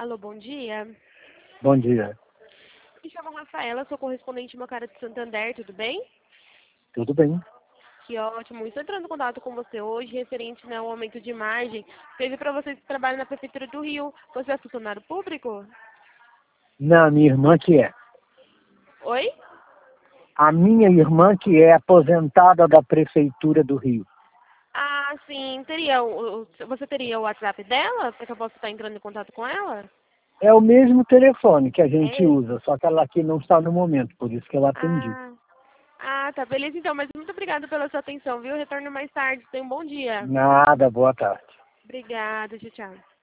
Alô, bom dia. Bom dia. Me chamo Rafaela, sou correspondente Mocara de Santander, tudo bem? Tudo bem? Que ótimo. Estou entrando em contato com você hoje, referente ao aumento de margem. Teve para vocês que trabalham na Prefeitura do Rio. Você é funcionário público? Não, minha irmã que é. Oi? A minha irmã que é aposentada da Prefeitura do Rio. Ah, sim. Você teria o WhatsApp dela, para que eu possa estar entrando em contato com ela? É o mesmo telefone que a gente É. usa, só que ela aqui não está no momento, por isso que eu atendi. Ah, tá. Beleza, então. Mas muito obrigada pela sua atenção, viu? Retorno mais tarde. Tenha um bom dia. Nada, boa tarde. Obrigada. Tchau, tchau.